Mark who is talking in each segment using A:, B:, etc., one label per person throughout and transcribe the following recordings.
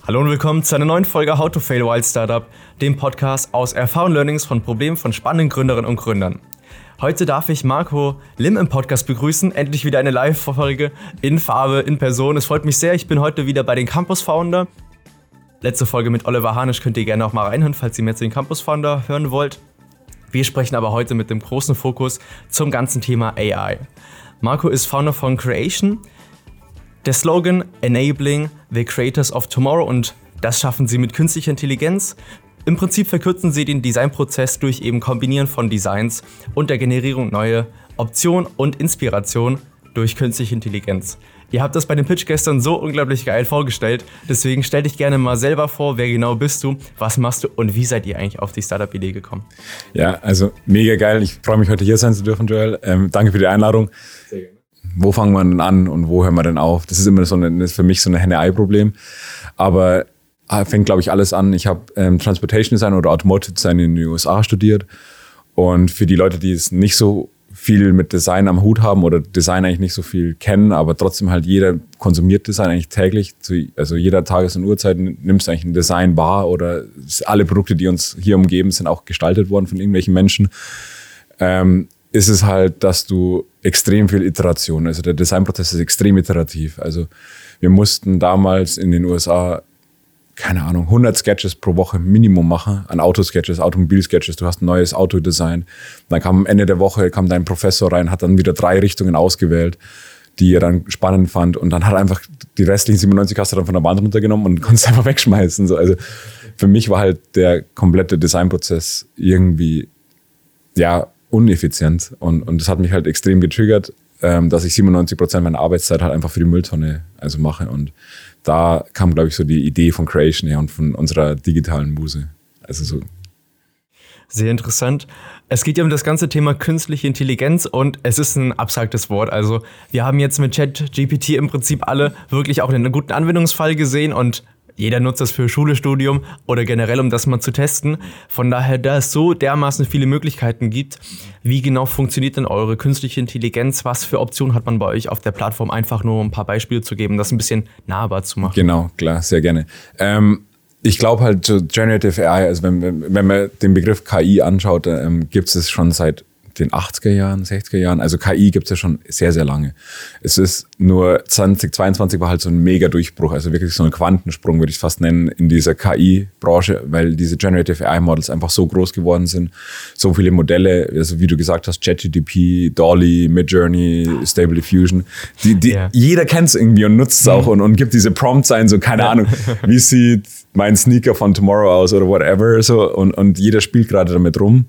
A: Hallo und willkommen zu einer neuen Folge How to Fail While Startup, dem Podcast aus Erfahrungen und Learnings von Problemen von spannenden Gründerinnen und Gründern. Heute darf ich Marco Lim im Podcast begrüßen. Endlich wieder eine Live-Folge in Farbe, in Person. Es freut mich sehr. Ich bin heute wieder bei den Campus Founder. Letzte Folge mit Oliver Hanisch könnt ihr gerne auch mal reinhören, falls ihr mehr zu den Campus Founder hören wollt. Wir sprechen aber heute mit dem großen Fokus zum ganzen Thema AI. Marco ist Founder von Creation. Der Slogan Enabling the Creators of Tomorrow, und das schaffen sie mit künstlicher Intelligenz. Im Prinzip verkürzen sie den Designprozess durch eben Kombinieren von Designs und der Generierung neuer Optionen und Inspiration durch künstliche Intelligenz. Ihr habt das bei dem Pitch gestern so unglaublich geil vorgestellt, deswegen stell dich gerne mal selber vor, wer genau bist du, was machst du und wie seid ihr eigentlich auf die Startup-Idee gekommen?
B: Ja, also mega geil, ich freue mich heute hier sein zu dürfen, Joel. Danke für die Einladung. Sehr gerne. Wo fangen wir denn an und wo hören wir denn auf? Das ist immer das ist für mich so ein Henne-Ei-Problem. Aber fängt, glaube ich, alles an. Ich habe Transportation Design oder Automotive Design in den USA studiert. Und für die Leute, die es nicht so viel mit Design am Hut haben oder Design eigentlich nicht so viel kennen, aber trotzdem halt jeder konsumiert Design eigentlich täglich. Also jeder Tages- und Uhrzeit nimmst du eigentlich ein Design wahr oder alle Produkte, die uns hier umgeben, sind auch gestaltet worden von irgendwelchen Menschen. Ist es halt, dass du extrem viel Iteration, also der Designprozess ist extrem iterativ. Also wir mussten damals in den USA, keine Ahnung, 100 Sketches pro Woche Minimum machen, an Autosketches, Automobilsketches, du hast ein neues Autodesign. Dann kam am Ende der Woche, kam dein Professor rein, hat dann wieder 3 Richtungen ausgewählt, die er dann spannend fand, und dann hat er einfach die restlichen 97 hast du dann von der Wand runtergenommen und konntest einfach wegschmeißen. So. Also für mich war halt der komplette Designprozess irgendwie, ja, uneffizient, und das hat mich halt extrem getriggert, dass ich 97% meiner Arbeitszeit halt einfach für die Mülltonne mache, und da kam, glaube ich, so die Idee von Creation her und von unserer digitalen Muse. Also so.
A: Sehr interessant. Es geht ja um das ganze Thema künstliche Intelligenz und es ist ein abstraktes Wort. Also wir haben jetzt mit ChatGPT im Prinzip alle wirklich auch einen guten Anwendungsfall gesehen und jeder nutzt das für Schule, Studium oder generell, um das mal zu testen. Von daher, da es so dermaßen viele Möglichkeiten gibt, wie genau funktioniert denn eure künstliche Intelligenz? Was für Optionen hat man bei euch auf der Plattform? Einfach nur ein paar Beispiele zu geben, das ein bisschen nahbar zu machen.
B: Genau, klar, sehr gerne. Ich glaube halt, so Generative AI, also wenn man den Begriff KI anschaut, gibt es schon seit den 80er Jahren, 60er Jahren. Also KI gibt es ja schon sehr, sehr lange. Es ist nur 2022 war halt so ein mega Durchbruch, also wirklich so ein Quantensprung, würde ich es fast nennen, in dieser KI-Branche, weil diese Generative AI-Models einfach so groß geworden sind. So viele Modelle, also wie du gesagt hast, ChatGPT, DALL-E, Midjourney, Stable Diffusion. Jeder kennt es irgendwie und nutzt es auch und gibt diese Prompts ein, so keine Ahnung, wie sieht mein Sneaker von Tomorrow aus oder whatever. So, und jeder spielt gerade damit rum.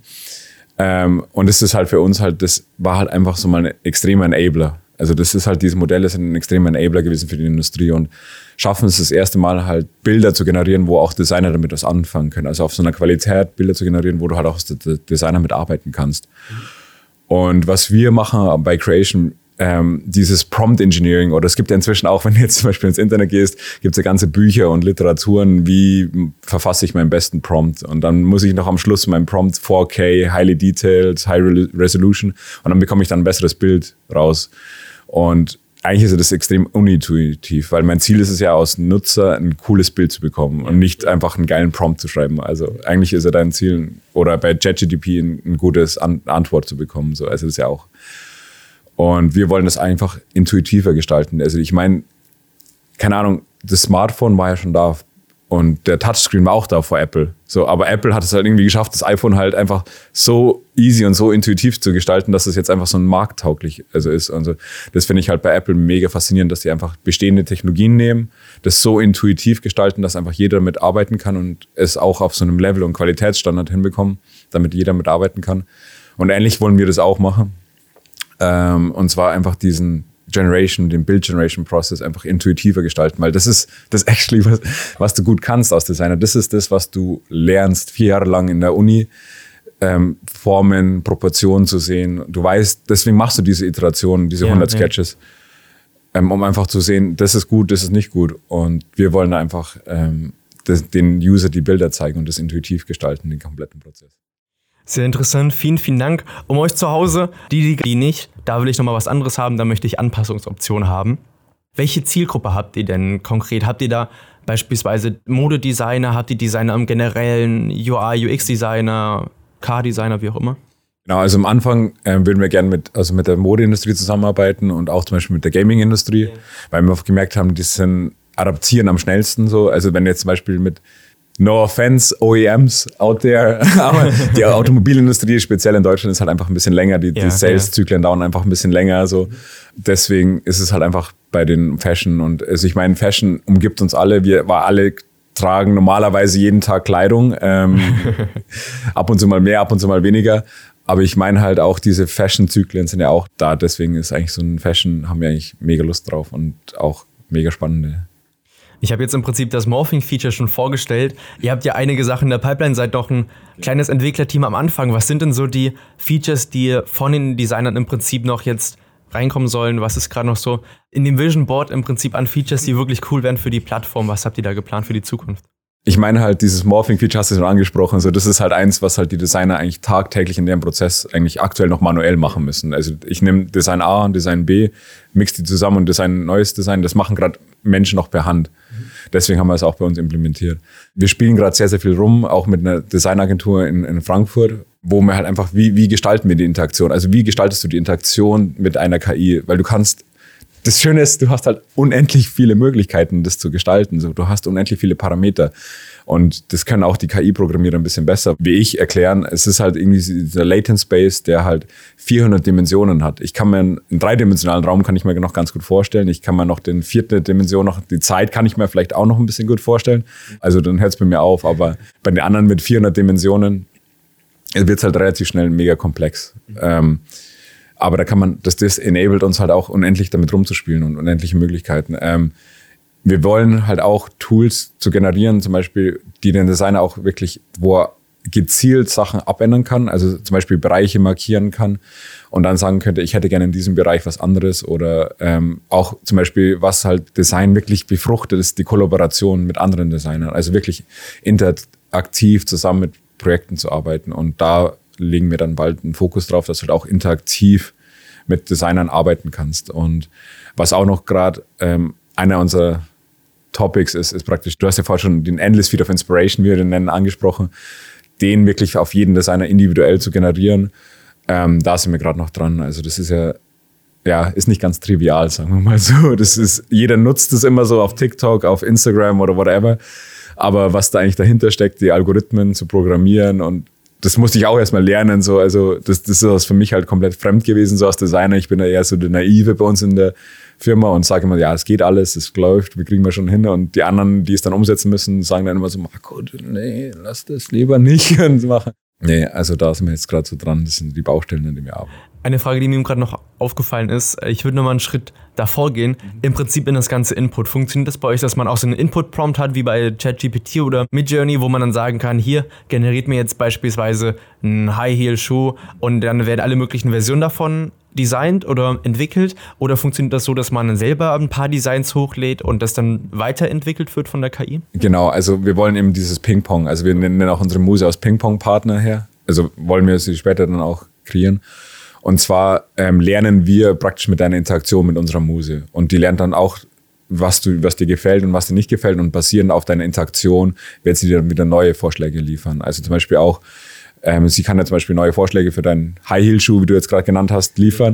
B: Und das ist halt für uns halt, das war halt einfach so mal ein extremer Enabler. Also das ist halt, diese Modelle sind ein extremer Enabler gewesen für die Industrie und schaffen es das erste Mal halt Bilder zu generieren, wo auch Designer damit was anfangen können. Also auf so einer Qualität Bilder zu generieren, wo du halt auch als Designer mitarbeiten kannst. Und was wir machen bei Creation, dieses Prompt Engineering, oder es gibt ja inzwischen auch, wenn du jetzt zum Beispiel ins Internet gehst, gibt es ja ganze Bücher und Literaturen, wie verfasse ich meinen besten Prompt, und dann muss ich noch am Schluss meinen Prompt 4K, highly detailed, high resolution, und dann bekomme ich dann ein besseres Bild raus. Und eigentlich ist das extrem unintuitiv, weil mein Ziel ist es ja, aus Nutzer ein cooles Bild zu bekommen und nicht einfach einen geilen Prompt zu schreiben. Also eigentlich ist ja dein Ziel, oder bei ChatGPT ein gutes Antwort zu bekommen. So, also das ist ja auch. Und wir wollen das einfach intuitiver gestalten. Also ich meine, keine Ahnung, das Smartphone war ja schon da und der Touchscreen war auch da vor Apple. So, aber Apple hat es halt irgendwie geschafft, das iPhone halt einfach so easy und so intuitiv zu gestalten, dass es jetzt einfach so ein markttauglich ist. Also das finde ich halt bei Apple mega faszinierend, dass die einfach bestehende Technologien nehmen, das so intuitiv gestalten, dass einfach jeder damit arbeiten kann und es auch auf so einem Level und Qualitätsstandard hinbekommen, damit jeder mitarbeiten kann. Und ähnlich wollen wir das auch machen. Und zwar einfach den Build Generation Process einfach intuitiver gestalten, weil das ist das actually, was du gut kannst als Designer. Das ist das, was du lernst 4 Jahre lang in der Uni, Formen, Proportionen zu sehen. Du weißt, deswegen machst du diese Iterationen, diese 100 Sketches, um einfach zu sehen, das ist gut, das ist nicht gut. Und wir wollen einfach den User die Bilder zeigen und das intuitiv gestalten, den kompletten Prozess.
A: Sehr interessant, vielen, vielen Dank. Um euch zu Hause, die nicht, da will ich nochmal was anderes haben, da möchte ich Anpassungsoptionen haben. Welche Zielgruppe habt ihr denn konkret? Habt ihr da beispielsweise Modedesigner, habt ihr Designer im Generellen, UI, UX-Designer, Car-Designer, wie auch immer?
B: Genau, also am Anfang würden wir gerne mit der Modeindustrie zusammenarbeiten und auch zum Beispiel mit der Gaming-Industrie, weil wir gemerkt haben, die adaptieren am schnellsten so. Also wenn jetzt zum Beispiel mit No offense, OEMs out there, aber die Automobilindustrie, speziell in Deutschland, ist halt einfach ein bisschen länger. Die Sales-Zyklen dauern einfach ein bisschen länger. So. Deswegen ist es halt einfach bei den Fashion. Und also ich meine, Fashion umgibt uns alle. Wir alle tragen normalerweise jeden Tag Kleidung. Ab und zu mal mehr, ab und zu mal weniger. Aber ich meine halt auch, diese Fashion-Zyklen sind ja auch da. Deswegen ist eigentlich so ein Fashion, haben wir eigentlich mega Lust drauf und auch mega spannende.
A: Ich habe jetzt im Prinzip das Morphing-Feature schon vorgestellt. Ihr habt ja einige Sachen in der Pipeline, seid doch ein kleines Entwicklerteam am Anfang. Was sind denn so die Features, die von den Designern im Prinzip noch jetzt reinkommen sollen? Was ist gerade noch so in dem Vision Board im Prinzip an Features, die wirklich cool wären für die Plattform? Was habt ihr da geplant für die Zukunft?
B: Ich meine halt, dieses Morphing-Feature hast du schon angesprochen. Also das ist halt eins, was halt die Designer eigentlich tagtäglich in deren Prozess eigentlich aktuell noch manuell machen müssen. Also ich nehme Design A und Design B, mix die zusammen und design neues Design. Das machen gerade Menschen noch per Hand. Deswegen haben wir es auch bei uns implementiert. Wir spielen gerade sehr, sehr viel rum, auch mit einer Designagentur in Frankfurt, wo wir halt einfach, wie gestalten wir die Interaktion? Also wie gestaltest du die Interaktion mit einer KI? Weil das Schöne ist, du hast halt unendlich viele Möglichkeiten, das zu gestalten. So, du hast unendlich viele Parameter. Und das können auch die KI-Programmierer ein bisschen besser, wie ich, erklären. Es ist halt irgendwie dieser Latent Space, der halt 400 Dimensionen hat. Ich kann mir einen dreidimensionalen Raum kann ich mir noch ganz gut vorstellen. Ich kann mir noch den 4. Dimension die Zeit kann ich mir vielleicht auch noch ein bisschen gut vorstellen. Also dann hört es bei mir auf. Aber bei den anderen mit 400 Dimensionen wird es halt relativ schnell mega komplex. Aber da kann man, das enabled uns halt auch unendlich damit rumzuspielen und unendliche Möglichkeiten. Wir wollen halt auch Tools zu generieren, zum Beispiel, die den Designer auch wirklich, wo er gezielt Sachen abändern kann, also zum Beispiel Bereiche markieren kann und dann sagen könnte, ich hätte gerne in diesem Bereich was anderes oder auch zum Beispiel, was halt Design wirklich befruchtet, ist die Kollaboration mit anderen Designern, also wirklich interaktiv zusammen mit Projekten zu arbeiten und da legen wir dann bald einen Fokus drauf, dass du halt auch interaktiv mit Designern arbeiten kannst. Und was auch noch gerade einer unserer Topics ist praktisch, du hast ja vorhin schon den Endless Feed of Inspiration, wie wir den nennen, angesprochen, den wirklich auf jeden Designer individuell zu generieren. Da sind wir gerade noch dran. Also das ist ja, ist nicht ganz trivial, sagen wir mal so. Jeder nutzt es immer so auf TikTok, auf Instagram oder whatever. Aber was da eigentlich dahinter steckt, die Algorithmen zu programmieren und das musste ich auch erstmal lernen, so, also das ist für mich halt komplett fremd gewesen, so als Designer. Ich bin ja eher so der Naive bei uns in der Firma und sage immer, ja, es geht alles, es läuft, wir kriegen wir schon hin. Und die anderen, die es dann umsetzen müssen, sagen dann immer so, Marco, nee, lass das lieber nicht machen. Nee, also da sind wir jetzt gerade so dran, das sind die Baustellen, an denen wir arbeiten.
A: Eine Frage, die mir gerade noch aufgefallen ist, ich würde nochmal einen Schritt davor gehen, im Prinzip in das ganze Input. Funktioniert das bei euch, dass man auch so einen Input-Prompt hat, wie bei ChatGPT oder Midjourney, wo man dann sagen kann, hier, generiert mir jetzt beispielsweise einen High-Heel-Schuh und dann werden alle möglichen Versionen davon designt oder entwickelt? Oder funktioniert das so, dass man selber ein paar Designs hochlädt und das dann weiterentwickelt wird von der KI?
B: Genau, also wir wollen eben dieses Ping-Pong, also wir nennen auch unsere Muse aus Ping-Pong-Partner her, also wollen wir sie später dann auch kreieren. Und zwar lernen wir praktisch mit deiner Interaktion mit unserer Muse. Und die lernt dann auch, was dir gefällt und was dir nicht gefällt. Und basierend auf deiner Interaktion wird sie dir dann wieder neue Vorschläge liefern. Also zum Beispiel auch, sie kann ja zum Beispiel neue Vorschläge für deinen High-Heel-Schuh, wie du jetzt gerade genannt hast, liefern.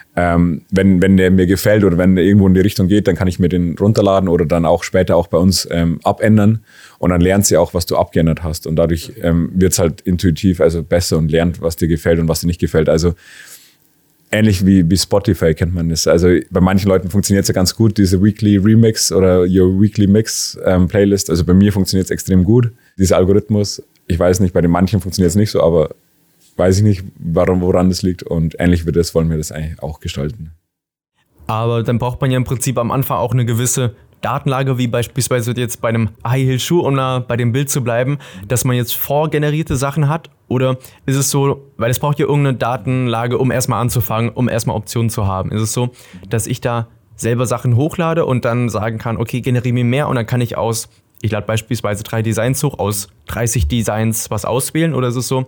B: Wenn der mir gefällt oder wenn der irgendwo in die Richtung geht, dann kann ich mir den runterladen oder dann auch später auch bei uns abändern. Und dann lernt sie auch, was du abgeändert hast. Und dadurch wird es halt intuitiv also besser und lernt, was dir gefällt und was dir nicht gefällt. Also ähnlich wie Spotify kennt man das. Also bei manchen Leuten funktioniert es ja ganz gut, diese Weekly Remix oder Your Weekly Mix Playlist. Also bei mir funktioniert es extrem gut, dieser Algorithmus. Ich weiß nicht, bei den manchen funktioniert es nicht so, aber weiß ich nicht, woran das liegt. Und ähnlich wollen wir das eigentlich auch gestalten.
A: Aber dann braucht man ja im Prinzip am Anfang auch eine gewisse Datenlage, wie beispielsweise jetzt bei einem High-Heel-Schuh, um da bei dem Bild zu bleiben, dass man jetzt vorgenerierte Sachen hat? Oder ist es so, weil es braucht ja irgendeine Datenlage, um erstmal anzufangen, um erstmal Optionen zu haben. Ist es so, dass ich da selber Sachen hochlade und dann sagen kann, okay, generiere mir mehr und dann kann ich ich lade beispielsweise 3 Designs hoch, aus 30 Designs was auswählen? Oder ist es so,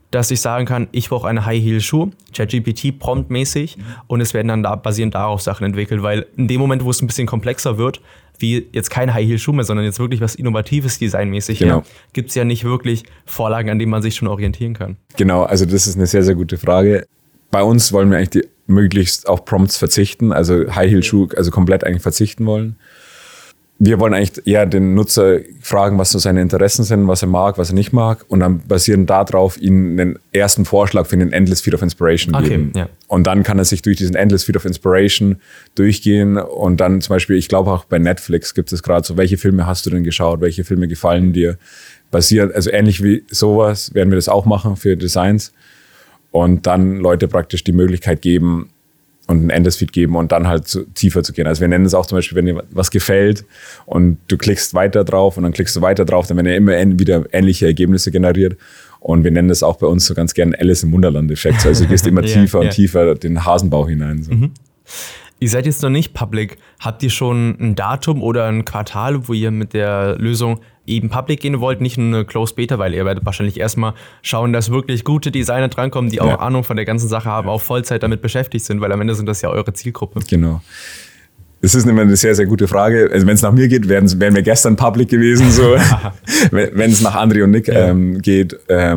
A: dass ich sagen kann, ich brauche eine High-Heel-Schuh, ChatGPT promptmäßig, und es werden dann basierend darauf Sachen entwickelt, weil in dem Moment, wo es ein bisschen komplexer wird, wie jetzt kein High-Heel-Schuh mehr, sondern jetzt wirklich was Innovatives designmäßig, gibt es ja nicht wirklich Vorlagen, an denen man sich schon orientieren kann.
B: Genau, also das ist eine sehr, sehr gute Frage. Bei uns wollen wir eigentlich möglichst auf Prompts verzichten, also High-Heel-Schuh, also komplett eigentlich verzichten wollen. Wir wollen eigentlich eher den Nutzer fragen, was so seine Interessen sind, was er mag, was er nicht mag, und dann basierend darauf ihnen einen ersten Vorschlag für den Endless Feed of Inspiration geben. Ja. Und dann kann er sich durch diesen Endless Feed of Inspiration durchgehen und dann zum Beispiel, ich glaube auch bei Netflix gibt es gerade so, welche Filme hast du denn geschaut, welche Filme gefallen dir? Basierend, also ähnlich wie sowas werden wir das auch machen für Designs und dann Leute praktisch die Möglichkeit geben, und ein Endless-Feed geben und dann halt tiefer zu gehen. Also wir nennen es auch zum Beispiel, wenn dir was gefällt und du klickst weiter drauf und dann klickst du weiter drauf, dann werden ja immer wieder ähnliche Ergebnisse generiert. Und wir nennen das auch bei uns so ganz gerne Alice im Wunderland-Effekt. Also du gehst immer tiefer und tiefer den Hasenbau hinein. So.
A: Mhm. Ihr seid jetzt noch nicht public. Habt ihr schon ein Datum oder ein Quartal, wo ihr mit der Lösung eben public gehen wollt? Nicht nur eine Closed Beta, weil ihr werdet wahrscheinlich erstmal schauen, dass wirklich gute Designer drankommen, die auch Ahnung von der ganzen Sache haben, auch Vollzeit damit beschäftigt sind, weil am Ende sind das ja eure Zielgruppe.
B: Genau. Das ist immer eine sehr, sehr gute Frage. Also wenn es nach mir geht, wären wir gestern public gewesen. So. Wenn es nach André und Nick geht,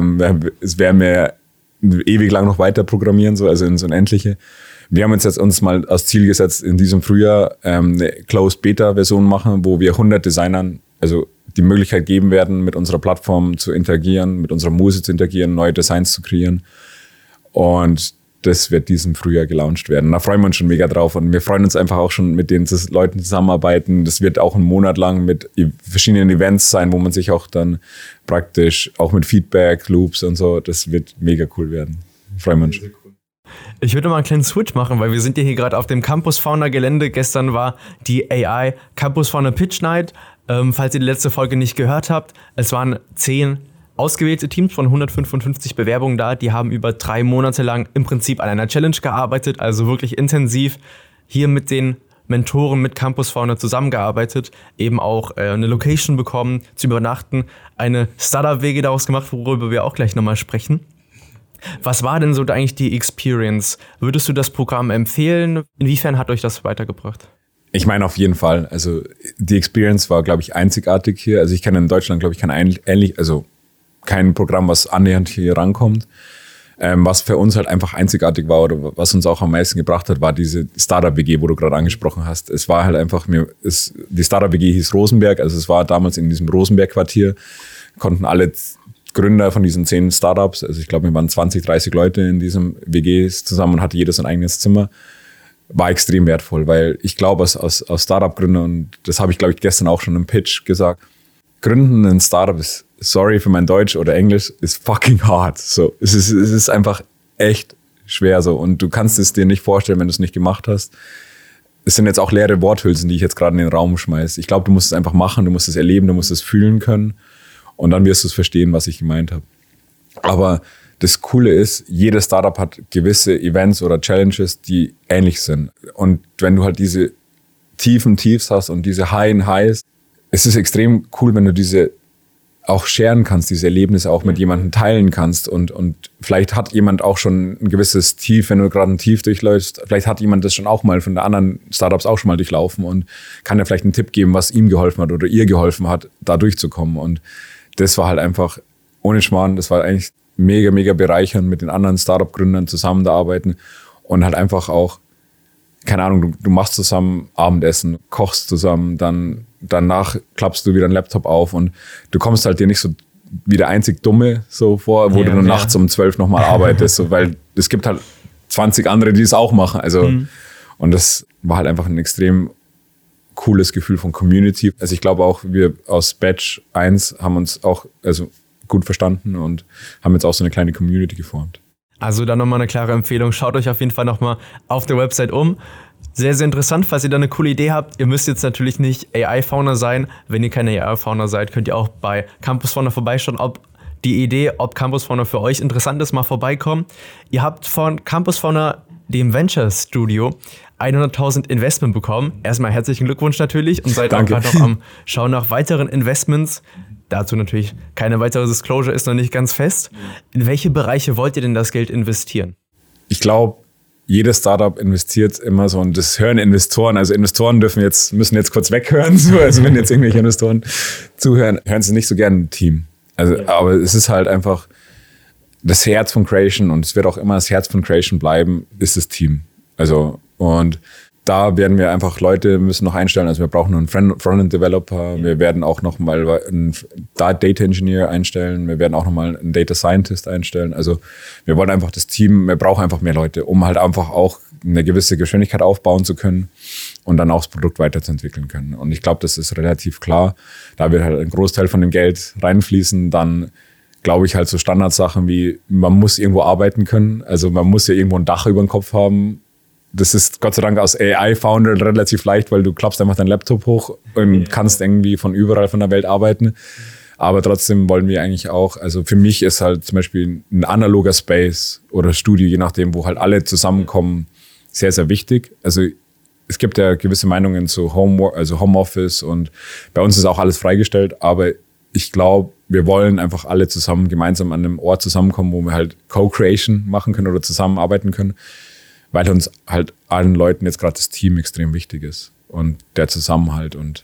B: es werden wir ewig lang noch weiter programmieren, so, also ins Unendliche. Wir haben uns mal als Ziel gesetzt, in diesem Frühjahr eine Closed-Beta-Version machen, wo wir 100 Designern also die Möglichkeit geben werden, mit unserer Plattform zu interagieren, mit unserer Muse zu interagieren, neue Designs zu kreieren. Und das wird diesem Frühjahr gelauncht werden. Da freuen wir uns schon mega drauf. Und wir freuen uns einfach auch schon, mit den Leuten zusammenarbeiten. Das wird auch einen Monat lang mit verschiedenen Events sein, wo man sich auch dann praktisch auch mit Feedback, Loops und so, das wird mega cool werden. Freuen wir uns schon.
A: Ich würde mal einen kleinen Switch machen, weil wir sind ja hier gerade auf dem Campus Founder Gelände. Gestern war die AI Campus Founder Pitch Night. Falls ihr die letzte Folge nicht gehört habt, es waren 10 ausgewählte Teams von 155 Bewerbungen da. Die haben über 3 Monate lang im Prinzip an einer Challenge gearbeitet, also wirklich intensiv hier mit den Mentoren, mit Campus Founder zusammengearbeitet, eben auch eine Location bekommen, zu übernachten, eine Startup-WG daraus gemacht, worüber wir auch gleich nochmal sprechen. Was war denn so eigentlich die Experience? Würdest du das Programm empfehlen? Inwiefern hat euch das weitergebracht?
B: Ich meine auf jeden Fall. Also die Experience war, glaube ich, einzigartig hier. Also ich kenne in Deutschland, glaube ich, kein Programm, was annähernd hier rankommt. Was für uns halt einfach einzigartig war oder was uns auch am meisten gebracht hat, war diese Startup-WG, wo du gerade angesprochen hast. Es war halt einfach, die Startup-WG hieß Rosenberg, also es war damals in diesem Rosenberg-Quartier, konnten alle Gründer von diesen 10 Startups, also ich glaube, wir waren 20, 30 Leute in diesem WGs zusammen und hatte jeder sein eigenes Zimmer. War extrem wertvoll, weil ich glaube, als Startup-Gründer, und das habe ich, glaube ich, gestern auch schon im Pitch gesagt, Gründen ein Startup ist, sorry für mein Deutsch oder Englisch, ist fucking hard. So, es ist einfach echt schwer so und du kannst es dir nicht vorstellen, wenn du es nicht gemacht hast. Es sind jetzt auch leere Worthülsen, die ich jetzt gerade in den Raum schmeiße. Ich glaube, du musst es einfach machen, du musst es erleben, du musst es fühlen können und dann wirst du es verstehen, was ich gemeint habe. Aber das Coole ist, jedes Startup hat gewisse Events oder Challenges, die ähnlich sind. Und wenn du halt diese tiefen Tiefs hast und diese Highs, es ist extrem cool, wenn du diese auch sharen kannst, diese Erlebnisse auch mit jemandem teilen kannst und vielleicht hat jemand auch schon ein gewisses Tief, wenn du gerade ein Tief durchläufst, vielleicht hat jemand das schon auch mal von den anderen Startups auch schon mal durchlaufen und kann dir vielleicht einen Tipp geben, was ihm geholfen hat oder ihr geholfen hat, da durchzukommen und das war halt einfach, ohne Schmarrn, das war eigentlich mega, mega bereichernd, mit den anderen Startup-Gründern zusammenzuarbeiten und halt einfach auch, keine Ahnung, du machst zusammen Abendessen, kochst zusammen, danach klappst du wieder einen Laptop auf und du kommst halt dir nicht so wie der einzig Dumme so vor, wo du nur nachts um 12 nochmal arbeitest, so, weil es gibt halt 20 andere, die es auch machen. Also und das war halt einfach ein extrem cooles Gefühl von Community. Also ich glaube auch, wir aus Batch 1 haben uns auch gut verstanden und haben jetzt auch so eine kleine Community geformt.
A: Also dann nochmal eine klare Empfehlung. Schaut euch auf jeden Fall nochmal auf der Website um. Sehr, sehr interessant, falls ihr da eine coole Idee habt. Ihr müsst jetzt natürlich nicht AI-Founder sein. Wenn ihr keine AI-Founder seid, könnt ihr auch bei Campus Founder vorbeischauen, ob Campus Founder für euch interessant ist, mal vorbeikommen. Ihr habt von Campus Founder, dem Venture Studio, 100.000 Investment bekommen. Erstmal herzlichen Glückwunsch natürlich und seid auch gerade noch am Schauen nach weiteren Investments. dazu natürlich keine weitere Disclosure, ist noch nicht ganz fest. In welche Bereiche wollt ihr denn das Geld investieren?
B: Ich glaube, jedes Startup investiert immer so, und das hören Investoren. Also Investoren müssen jetzt kurz weghören. So. Also wenn jetzt irgendwelche Investoren zuhören, hören sie nicht so gerne ein Team. Also, aber es ist halt einfach das Herz von Creation, und es wird auch immer das Herz von Creation bleiben, ist das Team. Also, und da werden wir einfach müssen noch einstellen. Also wir brauchen noch einen Frontend-Developer. Wir werden auch noch mal einen Data Engineer einstellen. Wir werden auch noch mal einen Data Scientist einstellen. Also wir wollen einfach das Team, wir brauchen einfach mehr Leute, um halt einfach auch eine gewisse Geschwindigkeit aufbauen zu können und dann auch das Produkt weiterzuentwickeln können. Und ich glaube, das ist relativ klar. Da wird halt ein Großteil von dem Geld reinfließen. Dann glaube ich halt so Standardsachen wie, man muss irgendwo arbeiten können. Also man muss ja irgendwo ein Dach über dem Kopf haben. Das ist Gott sei Dank aus AI-Founder relativ leicht, weil du klappst einfach deinen Laptop hoch und kannst irgendwie von überall von der Welt arbeiten. Aber trotzdem wollen wir eigentlich auch, also für mich ist halt zum Beispiel ein analoger Space oder Studio, je nachdem, wo halt alle zusammenkommen, sehr, sehr wichtig. Also es gibt ja gewisse Meinungen zu Homeoffice, und bei uns ist auch alles freigestellt, aber ich glaube, wir wollen einfach alle zusammen gemeinsam an einem Ort zusammenkommen, wo wir halt Co-Creation machen können oder zusammenarbeiten können, weil uns halt allen Leuten jetzt gerade das Team extrem wichtig ist und der Zusammenhalt und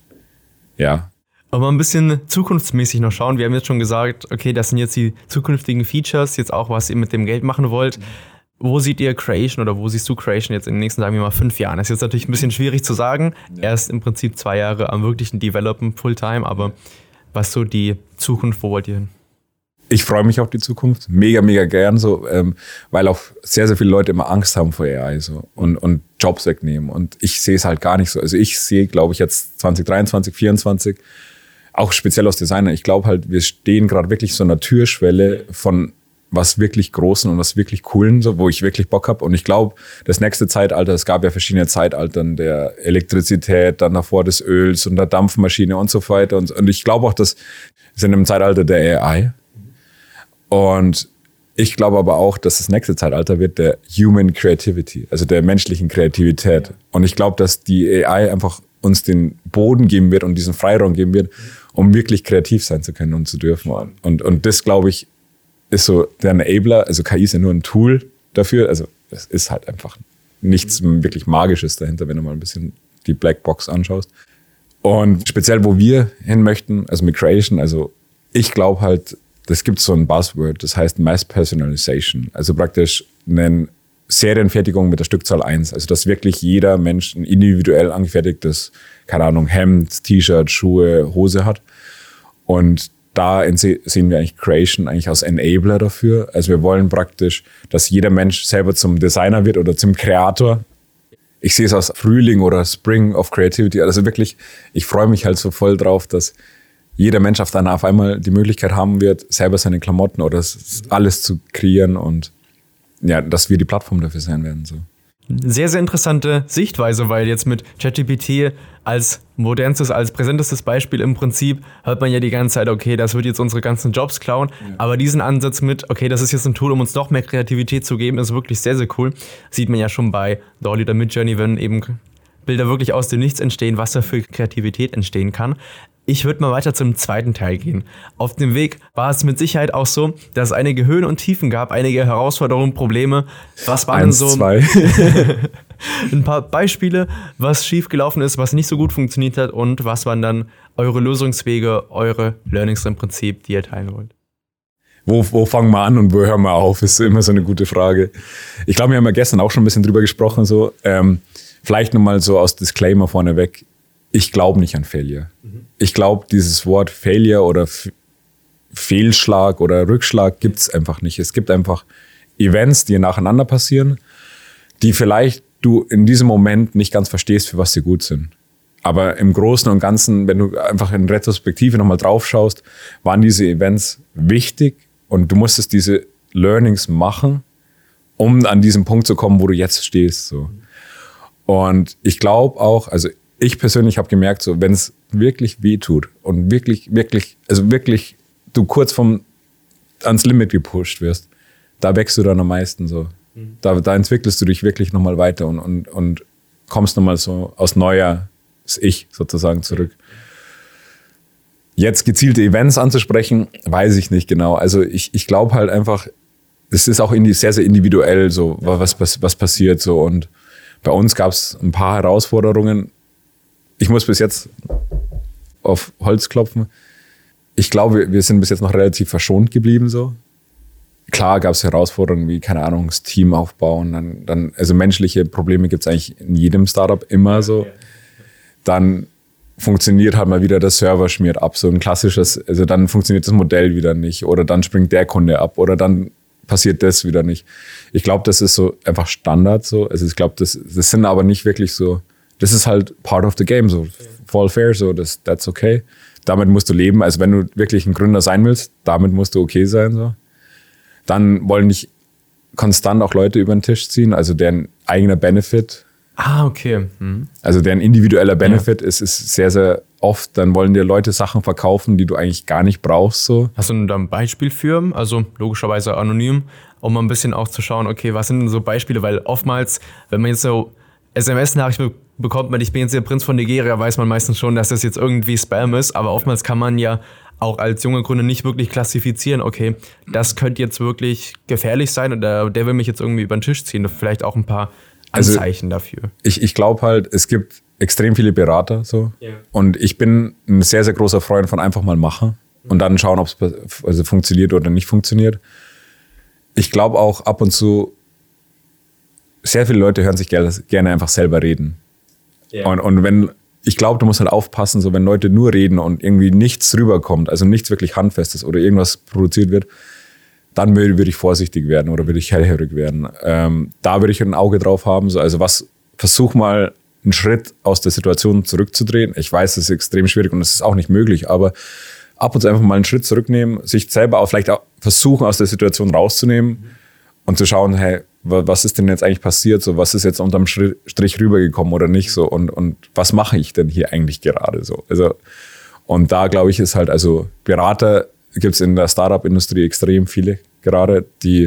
B: ja.
A: Aber ein bisschen zukunftsmäßig noch schauen. Wir haben jetzt schon gesagt, okay, das sind jetzt die zukünftigen Features, jetzt auch, was ihr mit dem Geld machen wollt. Wo seht ihr Creation oder wo siehst du Creation jetzt in den nächsten, sagen wir mal, 5 Jahren? Das ist jetzt natürlich ein bisschen schwierig zu sagen. Erst im Prinzip 2 Jahre am wirklichen Developen Fulltime, aber was so die Zukunft, wo wollt ihr hin?
B: Ich freue mich auf die Zukunft, mega, mega gern so, weil auch sehr, sehr viele Leute immer Angst haben vor AI so und Jobs wegnehmen. Und ich sehe es halt gar nicht so. Also ich sehe, glaube ich, jetzt 2023, 2024, auch speziell als Designer, ich glaube halt, wir stehen gerade wirklich so einer Türschwelle von was wirklich Großen und was wirklich Coolen, so, wo ich wirklich Bock habe. Und ich glaube, das nächste Zeitalter, es gab ja verschiedene Zeitaltern der Elektrizität, dann davor des Öls und der Dampfmaschine und so weiter. Und ich glaube auch, dass wir sind im Zeitalter der AI. Und ich glaube aber auch, dass das nächste Zeitalter wird der Human Creativity, also der menschlichen Kreativität. Und ich glaube, dass die AI einfach uns den Boden geben wird und diesen Freiraum geben wird, um wirklich kreativ sein zu können und zu dürfen. Und das, glaube ich, ist so der Enabler. Also KI ist ja nur ein Tool dafür. Also es ist halt einfach nichts wirklich Magisches dahinter, wenn du mal ein bisschen die Blackbox anschaust. Und speziell, wo wir hin möchten, also mit Creation, also ich glaube halt, das gibt so ein Buzzword, das heißt Mass Personalization. Also praktisch eine Serienfertigung mit der Stückzahl 1. Also dass wirklich jeder Mensch ein individuell angefertigtes, keine Ahnung, Hemd, T-Shirt, Schuhe, Hose hat. Und da sehen wir eigentlich Creation eigentlich als Enabler dafür. Also wir wollen praktisch, dass jeder Mensch selber zum Designer wird oder zum Kreator. Ich sehe es als Frühling oder Spring of Creativity. Also wirklich, ich freue mich halt so voll drauf, dass jeder Mensch auf einmal die Möglichkeit haben wird, selber seine Klamotten oder alles zu kreieren und ja, dass wir die Plattform dafür sein werden. So.
A: Sehr, sehr interessante Sichtweise, weil jetzt mit ChatGPT als modernstes, als präsentestes Beispiel im Prinzip hört man ja die ganze Zeit, okay, das wird jetzt unsere ganzen Jobs klauen, aber diesen Ansatz mit, okay, das ist jetzt ein Tool, um uns noch mehr Kreativität zu geben, ist wirklich sehr, sehr cool. Sieht man ja schon bei DALL-E oder Midjourney, wenn eben Bilder wirklich aus dem Nichts entstehen, was da für Kreativität entstehen kann. Ich würde mal weiter zum zweiten Teil gehen. Auf dem Weg war es mit Sicherheit auch so, dass es einige Höhen und Tiefen gab, einige Herausforderungen, Probleme. Was waren so
B: 2
A: ein paar Beispiele, was schiefgelaufen ist, was nicht so gut funktioniert hat und was waren dann eure Lösungswege, eure Learnings im Prinzip, die ihr teilen wollt?
B: Wo fangen wir an und wo hören wir auf, ist immer so eine gute Frage. Ich glaube, wir haben ja gestern auch schon ein bisschen drüber gesprochen. So. Vielleicht nochmal so aus Disclaimer vorneweg. Ich glaube nicht an Failure. Ich glaube, dieses Wort Failure oder Fehlschlag oder Rückschlag gibt es einfach nicht. Es gibt einfach Events, die nacheinander passieren, die vielleicht du in diesem Moment nicht ganz verstehst, für was sie gut sind. Aber im Großen und Ganzen, wenn du einfach in Retrospektive nochmal drauf schaust, waren diese Events wichtig und du musstest diese Learnings machen, um an diesen Punkt zu kommen, wo du jetzt stehst. So. Und ich glaube auch, also ich persönlich habe gemerkt, so wenn es wirklich weh tut und wirklich du kurz ans Limit gepusht wirst, da wächst du dann am meisten so. Da entwickelst du dich wirklich nochmal weiter und kommst nochmal so aus neuer Ich sozusagen zurück. Jetzt gezielte Events anzusprechen, weiß ich nicht genau. Also ich glaube halt einfach, es ist auch sehr, sehr individuell, so was passiert so. Und bei uns gab es ein paar Herausforderungen. Ich muss bis jetzt auf Holz klopfen. Ich glaube, wir sind bis jetzt noch relativ verschont geblieben so. Klar gab es Herausforderungen wie, keine Ahnung, das Team aufbauen. Dann also menschliche Probleme gibt es eigentlich in jedem Startup immer so. Dann funktioniert halt mal wieder, der Server schmiert ab, so ein klassisches, also dann funktioniert das Modell wieder nicht oder dann springt der Kunde ab oder dann passiert das wieder nicht. Ich glaube, das ist so einfach Standard so, also ich glaube, das sind aber nicht wirklich so, das ist halt part of the game, so voll fair, so that's okay. Damit musst du leben, also wenn du wirklich ein Gründer sein willst, damit musst du okay sein, so. Dann wollen dich konstant auch Leute über den Tisch ziehen, also deren eigener Benefit.
A: Okay.
B: Also deren individueller Benefit ist sehr, sehr oft, dann wollen dir Leute Sachen verkaufen, die du eigentlich gar nicht brauchst. So.
A: Hast du da ein Beispiel für? Also logischerweise anonym, um mal ein bisschen auch zu schauen, okay, was sind denn so Beispiele? Weil oftmals, wenn man jetzt so SMS-Nachrichten bekommt, ich bin jetzt der Prinz von Nigeria, weiß man meistens schon, dass das jetzt irgendwie Spam ist, aber oftmals kann man ja auch als junge Gründer nicht wirklich klassifizieren, okay, das könnte jetzt wirklich gefährlich sein oder der will mich jetzt irgendwie über den Tisch ziehen. Vielleicht auch ein paar Anzeichen dafür.
B: Ich glaube halt, es gibt extrem viele Berater so. Yeah. Und ich bin ein sehr, sehr großer Freund von einfach mal machen und dann schauen, ob es funktioniert oder nicht funktioniert. Ich glaube auch ab und zu, sehr viele Leute hören sich gerne einfach selber reden. Yeah. Und ich glaube, du musst halt aufpassen, so wenn Leute nur reden und irgendwie nichts rüberkommt, also nichts wirklich Handfestes oder irgendwas produziert wird, dann würde ich vorsichtig werden oder würde ich hellhörig werden. Da würde ich ein Auge drauf haben. So, also versuch mal einen Schritt aus der Situation zurückzudrehen. Ich weiß, das ist extrem schwierig und es ist auch nicht möglich, aber ab und zu einfach mal einen Schritt zurücknehmen, sich selber auch vielleicht auch versuchen, aus der Situation rauszunehmen und zu schauen, hey, was ist denn jetzt eigentlich passiert? So, was ist jetzt unterm Strich rübergekommen oder nicht? So, und was mache ich denn hier eigentlich gerade so? Also, und da glaube ich, ist halt, also Berater gibt es in der Startup-Industrie extrem viele gerade, die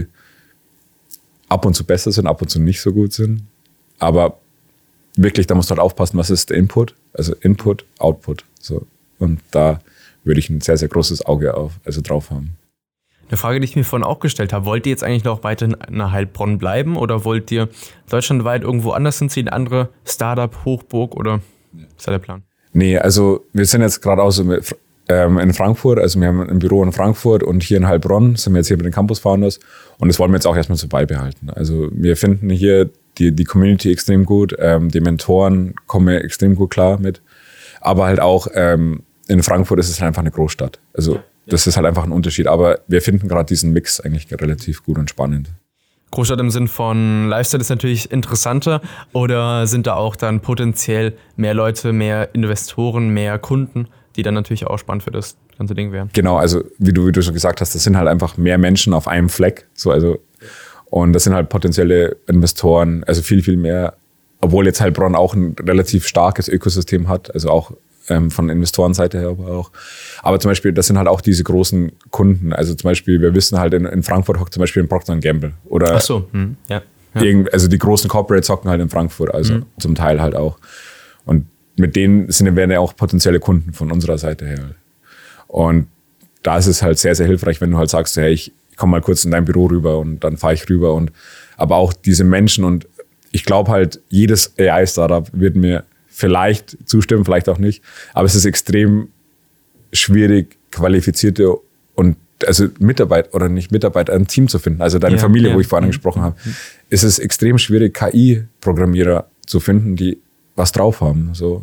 B: ab und zu besser sind, ab und zu nicht so gut sind. Aber wirklich, da musst du halt aufpassen, was ist der Input? Also Input, Output. So. Und da würde ich ein sehr, sehr großes Auge drauf haben.
A: Eine Frage, die ich mir vorhin auch gestellt habe, wollt ihr jetzt eigentlich noch weiter in Heilbronn bleiben oder wollt ihr deutschlandweit irgendwo anders hinziehen, andere Startup-Hochburg oder ist da der Plan?
B: Nee, also wir sind jetzt gerade auch so in Frankfurt, also wir haben ein Büro in Frankfurt und hier in Heilbronn sind wir jetzt hier mit den Campus Founders und das wollen wir jetzt auch erstmal so beibehalten. Also wir finden hier die Community extrem gut, die Mentoren kommen extrem gut klar mit, aber halt auch in Frankfurt ist es halt einfach eine Großstadt. Also das ist halt einfach ein Unterschied, aber wir finden gerade diesen Mix eigentlich relativ gut und spannend.
A: Großstadt im Sinn von Lifestyle ist natürlich interessanter oder sind da auch dann potenziell mehr Leute, mehr Investoren, mehr Kunden, die dann natürlich auch spannend für das ganze Ding wären?
B: Genau, also wie du schon gesagt hast, das sind halt einfach mehr Menschen auf einem Fleck. So, also, und das sind halt potenzielle Investoren, also viel, viel mehr, obwohl jetzt Heilbronn auch ein relativ starkes Ökosystem hat, also auch von Investorenseite her aber auch. Aber zum Beispiel, das sind halt auch diese großen Kunden. Also zum Beispiel, wir wissen halt, in Frankfurt hockt zum Beispiel ein Procter & Gamble. Oder
A: ach so, ja.
B: Also die großen Corporates hocken halt in Frankfurt, also zum Teil halt auch. Und mit denen werden ja auch potenzielle Kunden von unserer Seite her. Und da ist es halt sehr, sehr hilfreich, wenn du halt sagst, hey, ich komme mal kurz in dein Büro rüber und dann fahre ich rüber. Aber auch diese Menschen und ich glaube halt, jedes AI-Startup wird mir vielleicht zustimmen, vielleicht auch nicht. Aber es ist extrem schwierig, qualifizierte und also Mitarbeiter oder nicht Mitarbeiter, ein Team zu finden. Also deine Familie, wo ich vorhin gesprochen habe. Es ist extrem schwierig, KI-Programmierer zu finden, die was drauf haben. So.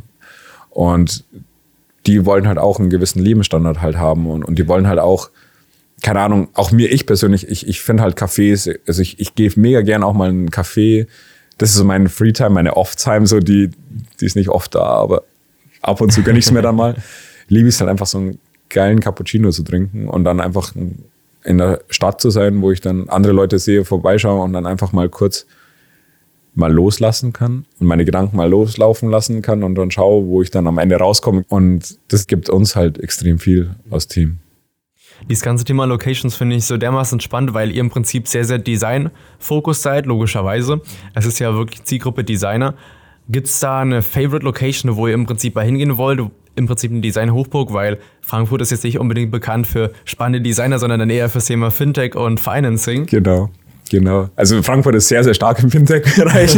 B: Und die wollen halt auch einen gewissen Lebensstandard halt haben und die wollen halt auch, keine Ahnung, auch ich persönlich, ich finde halt Cafés, also ich gehe mega gern auch mal in einen Café. Das ist so meine Freetime, meine Off-Time, so die ist nicht oft da, aber ab und zu gönne ich es mir dann mal. Liebe ich es halt einfach so einen geilen Cappuccino zu trinken und dann einfach in der Stadt zu sein, wo ich dann andere Leute sehe, vorbeischaue und dann einfach mal kurz mal loslassen kann und meine Gedanken mal loslaufen lassen kann und dann schaue, wo ich dann am Ende rauskomme. Und das gibt uns halt extrem viel als Team.
A: Dieses ganze Thema Locations finde ich so dermaßen spannend, weil ihr im Prinzip sehr, sehr Design-Fokus seid, logischerweise. Es ist ja wirklich Zielgruppe Designer. Gibt es da eine Favorite Location, wo ihr im Prinzip mal hingehen wollt? im Prinzip eine Design-Hochburg, weil Frankfurt ist jetzt nicht unbedingt bekannt für spannende Designer, sondern dann eher fürs Thema Fintech und Financing.
B: Genau. Also Frankfurt ist sehr, sehr stark im Fintech-Bereich.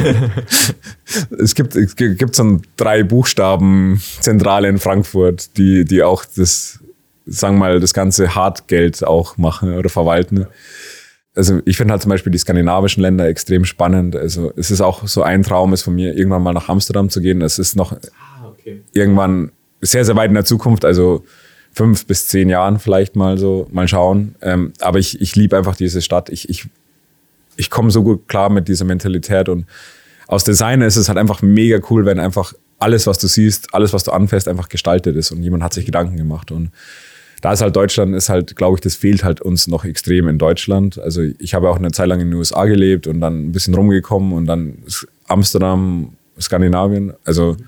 B: Es gibt so eine 3-Buchstaben-Zentrale in Frankfurt, die auch das, sagen wir mal, das ganze Hartgeld auch machen oder verwalten. Also ich finde halt zum Beispiel die skandinavischen Länder extrem spannend. Also es ist auch so ein Traum ist von mir, irgendwann mal nach Amsterdam zu gehen. Es ist noch irgendwann sehr, sehr weit in der Zukunft, also 5 bis 10 Jahren vielleicht mal schauen. Aber ich liebe einfach diese Stadt. Ich komme so gut klar mit dieser Mentalität und aus Design ist es halt einfach mega cool, wenn einfach alles, was du siehst, alles, was du anfährst, einfach gestaltet ist und jemand hat sich Gedanken gemacht. Und da ist halt Deutschland, glaube ich, das fehlt halt uns noch extrem in Deutschland. Also ich habe auch eine Zeit lang in den USA gelebt und dann ein bisschen rumgekommen und dann Amsterdam, Skandinavien. Also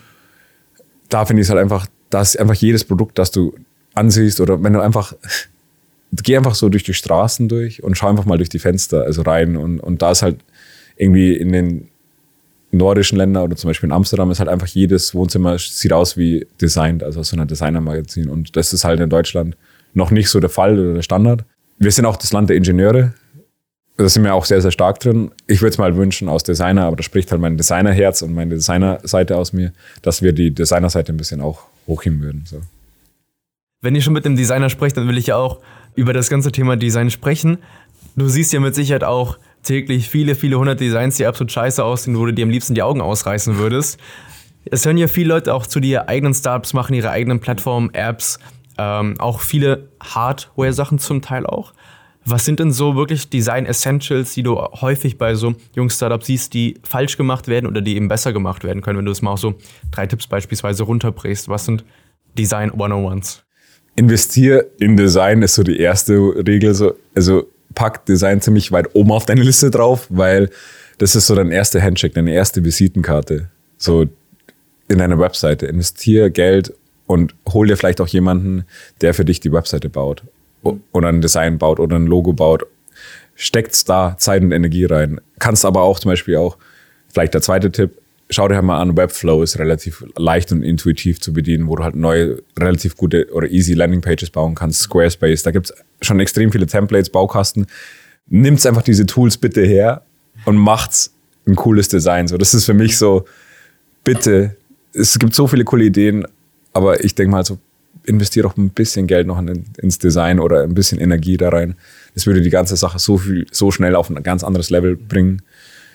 B: da finde ich es halt einfach, dass einfach jedes Produkt, das du ansiehst oder wenn du einfach geh einfach so durch die Straßen durch und schau einfach mal durch die Fenster, also rein. Und da ist halt irgendwie in den nordischen Ländern oder zum Beispiel in Amsterdam ist halt einfach jedes Wohnzimmer sieht aus wie designt, also aus so einer Designer-Magazin. Und das ist halt in Deutschland noch nicht so der Fall oder der Standard. Wir sind auch das Land der Ingenieure. Da sind wir auch sehr, sehr stark drin. Ich würde es mal wünschen aus Designer, aber da spricht halt mein Designerherz und meine Designerseite aus mir, dass wir die Designerseite ein bisschen auch hochheben würden. So.
A: Wenn ihr schon mit dem Designer sprecht, dann will ich ja auch über das ganze Thema Design sprechen. Du siehst ja mit Sicherheit auch täglich viele, viele hundert Designs, die absolut scheiße aussehen, wo du dir am liebsten die Augen ausreißen würdest. Es hören ja viele Leute auch zu dir eigenen Startups, machen ihre eigenen Plattformen, Apps, auch viele Hardware-Sachen zum Teil auch. Was sind denn so wirklich Design-Essentials, die du häufig bei so jungen Startups siehst, die falsch gemacht werden oder die eben besser gemacht werden können, wenn du es mal auch so 3 Tipps beispielsweise runterbrichst? Was sind Design 101s?
B: Investier in Design ist so die erste Regel. Also pack Design ziemlich weit oben auf deine Liste drauf, weil das ist so dein erster Handshake, deine erste Visitenkarte. So in deiner Webseite. Investier Geld und hol dir vielleicht auch jemanden, der für dich die Webseite baut. Oder ein Design baut oder ein Logo baut. Steckt's da Zeit und Energie rein. Kannst aber auch zum Beispiel auch, vielleicht der zweite Tipp, schau dir halt mal an, Webflow ist relativ leicht und intuitiv zu bedienen, wo du halt neue, relativ gute oder easy Landingpages bauen kannst. Squarespace, da gibt's schon extrem viele Templates, Baukasten. Nimmt's einfach diese Tools bitte her und macht's ein cooles Design. So, das ist für mich so, bitte, es gibt so viele coole Ideen, aber ich denke mal so, investiere auch ein bisschen Geld noch ins Design oder ein bisschen Energie da rein. Das würde die ganze Sache so schnell auf ein ganz anderes Level bringen.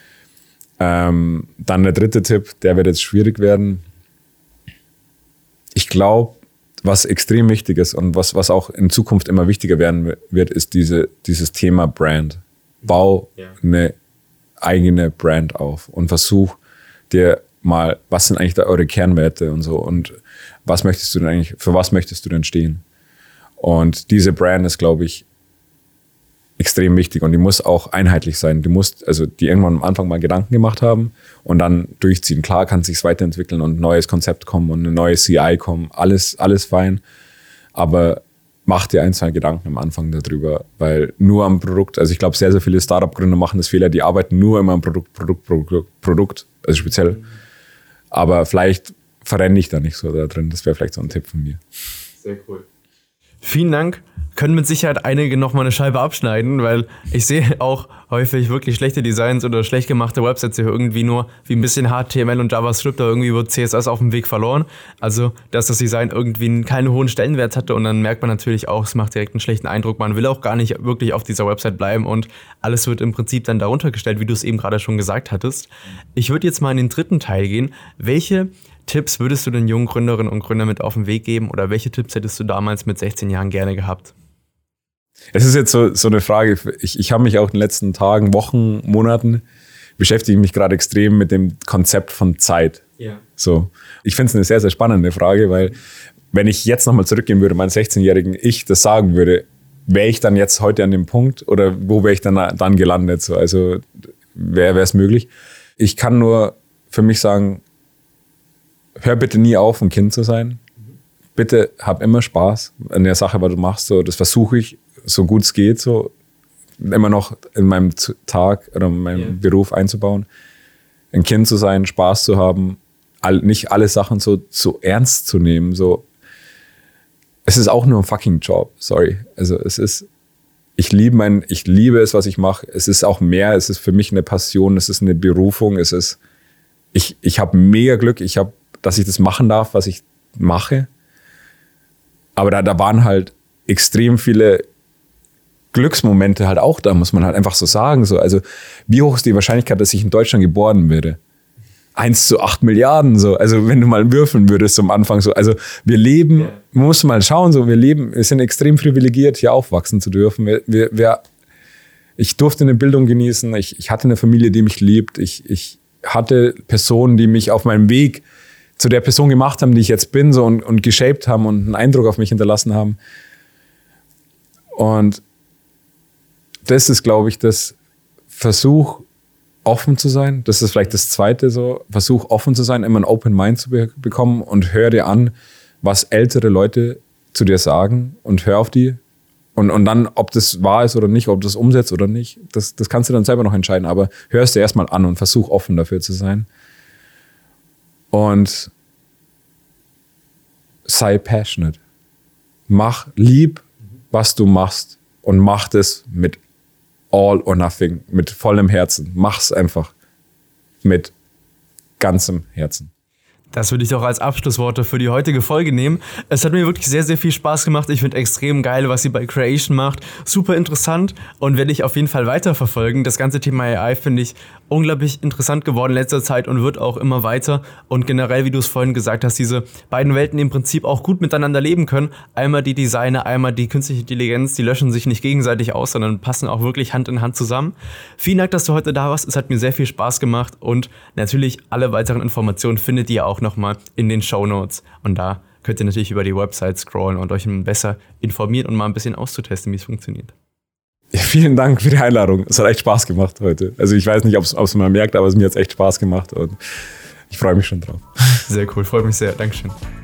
B: Dann der dritte Tipp, der wird jetzt schwierig werden. Ich glaube, was extrem wichtig ist und was auch in Zukunft immer wichtiger werden wird, ist dieses Thema Brand. Bau eine eigene Brand auf und versuch dir mal, was sind eigentlich da eure Kernwerte und so und was möchtest du denn eigentlich, für was möchtest du denn stehen? Und diese Brand ist, glaube ich, extrem wichtig und die muss auch einheitlich sein. Die irgendwann am Anfang mal Gedanken gemacht haben und dann durchziehen. Klar kann sich's weiterentwickeln und ein neues Konzept kommen und eine neue CI kommen. Alles fein. Aber mach dir 1, 2 Gedanken am Anfang darüber, weil nur am Produkt, also ich glaube, sehr, sehr viele Startup-Gründer machen das Fehler, die arbeiten nur immer am Produkt, also speziell. Aber vielleicht verrenne ich da nicht so da drin. Das wäre vielleicht so ein Tipp von mir.
A: Sehr cool. Vielen Dank. Können mit Sicherheit einige nochmal eine Scheibe abschneiden, weil ich sehe auch häufig wirklich schlechte Designs oder schlecht gemachte Websites, die irgendwie nur wie ein bisschen HTML und JavaScript oder irgendwie wird CSS auf dem Weg verloren. Also, dass das Design irgendwie keinen hohen Stellenwert hatte und dann merkt man natürlich auch, es macht direkt einen schlechten Eindruck. Man will auch gar nicht wirklich auf dieser Website bleiben und alles wird im Prinzip dann darunter gestellt, wie du es eben gerade schon gesagt hattest. Ich würde jetzt mal in den dritten Teil gehen. Welche Tipps würdest du den jungen Gründerinnen und Gründern mit auf den Weg geben oder welche Tipps hättest du damals mit 16 Jahren gerne gehabt?
B: Es ist jetzt so eine Frage, ich habe mich auch in den letzten Tagen, Wochen, Monaten beschäftige mich gerade extrem mit dem Konzept von Zeit. Ja. So, ich finde es eine sehr, sehr spannende Frage, weil wenn ich jetzt nochmal zurückgehen würde, meinem 16-jährigen Ich das sagen würde, wäre ich dann jetzt heute an dem Punkt oder wo wäre ich dann gelandet? So, also wäre es möglich? Ich kann nur für mich sagen, hör bitte nie auf, ein Kind zu sein. Bitte hab immer Spaß an der Sache, was du machst. So, das versuche ich, so gut es geht, so immer noch in meinem Tag oder in meinem Beruf einzubauen. Ein Kind zu sein, Spaß zu haben, nicht alle Sachen so ernst zu nehmen. So, es ist auch nur ein fucking Job, sorry. Also ich liebe es, was ich mache. Es ist auch mehr, es ist für mich eine Passion, es ist eine Berufung, ich habe mega Glück, dass ich das machen darf, was ich mache. Aber da waren halt extrem viele Glücksmomente halt auch da, muss man halt einfach so sagen. So, also wie hoch ist die Wahrscheinlichkeit, dass ich in Deutschland geboren werde? 1:8 Milliarden, so. Also wenn du mal würfeln würdest am Anfang, so. Also wir leben, man muss mal schauen, so. Wir sind extrem privilegiert, hier aufwachsen zu dürfen. Ich durfte eine Bildung genießen, ich hatte eine Familie, die mich liebt, ich hatte Personen, die mich auf meinem Weg zu der Person gemacht haben, die ich jetzt bin, so, und geshaped haben und einen Eindruck auf mich hinterlassen haben. Und das ist, glaube ich, das Versuch, offen zu sein. Das ist vielleicht das Zweite, so. Versuch, offen zu sein, immer ein Open Mind zu bekommen und hör dir an, was ältere Leute zu dir sagen und hör auf die. Und dann, ob das wahr ist oder nicht, ob du das umsetzt oder nicht, das kannst du dann selber noch entscheiden. Aber hör es dir erstmal an und versuch, offen dafür zu sein. Und sei passionate. Lieb, was du machst und mach das mit all or nothing, mit vollem Herzen. Mach's einfach mit ganzem Herzen.
A: Das würde ich auch als Abschlussworte für die heutige Folge nehmen. Es hat mir wirklich sehr, sehr viel Spaß gemacht. Ich finde extrem geil, was sie bei Creation macht. Super interessant und werde ich auf jeden Fall weiterverfolgen. Das ganze Thema AI finde ich unglaublich interessant geworden in letzter Zeit und wird auch immer weiter. Und generell, wie du es vorhin gesagt hast, diese beiden Welten im Prinzip auch gut miteinander leben können. Einmal die Designer, einmal die künstliche Intelligenz, die löschen sich nicht gegenseitig aus, sondern passen auch wirklich Hand in Hand zusammen. Vielen Dank, dass du heute da warst. Es hat mir sehr viel Spaß gemacht und natürlich alle weiteren Informationen findet ihr auch nochmal in den Shownotes. Und da könnt ihr natürlich über die Website scrollen und euch besser informieren und mal ein bisschen auszutesten, wie es funktioniert.
B: Ja, vielen Dank für die Einladung. Es hat echt Spaß gemacht heute. Also ich weiß nicht, ob es man merkt, aber mir hat es echt Spaß gemacht und ich freue mich schon drauf.
A: Sehr cool, freut mich sehr. Dankeschön.